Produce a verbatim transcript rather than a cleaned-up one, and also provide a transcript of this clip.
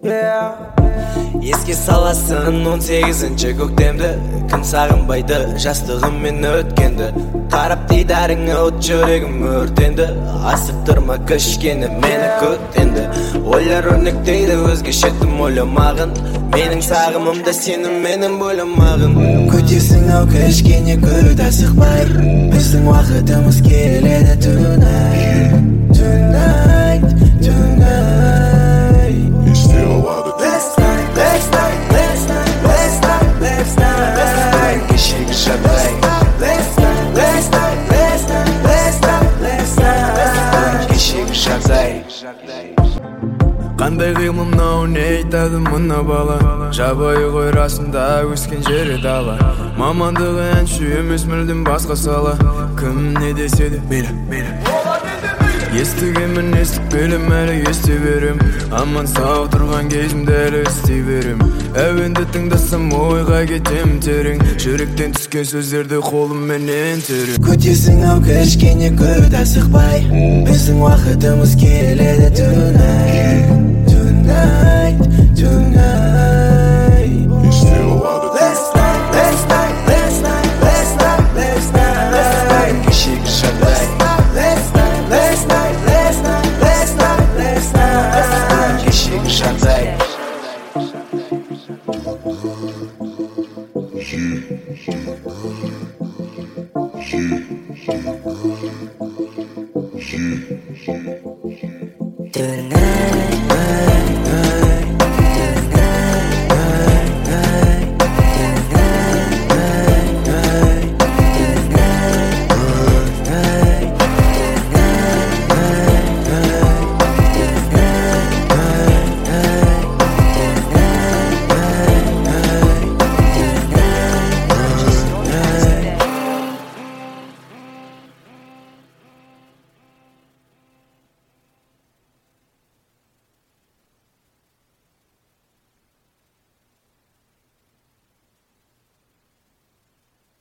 Еске саласын он сегізінші көктемді, кім сағынбайды жастығым мен өткенді. Қарап дидарыңа от жүрегім өртенді, асып тұрма кішкені мені көктенді. Ойлар өрнектейді өзгеше тым ойламағын, менің сағымымда сенің менің бөлімағын. Көтесің ау кішкене көт асықпай, біздің уақытымыз келеді tonight, tonight, tonight. Let's night, let's night, let's night, let's night, let's night. Кешегі жағдай. Let's night, let's night, let's night, let's night, let's night. Кешегі жағдай. Қандай қимыл мынау, не айтады мына бала? Жабайы ғой расында өскен жері дала. Мамандығы әнші емес мүлдем басқа сала. Кім не десе де мейлі, мейлі. Естігенмін естіп келем әлі ести берем, аман сау тұрған кезімді әлі істей берем. Әуенді тыңдасам ойға кетем терең, жүректен түскен сөздерді қолымменен терем. Көтесің ау кішкене көт асықпай, біздің уақытымыз келеді tonight, tonight, tonight. Let's night, let's night, let's night, let's night, let's night, let's night. Кешегі жағдай. Let's night, let's night, let's night, let's night, let's night. Кешегі жағдай. Yeah.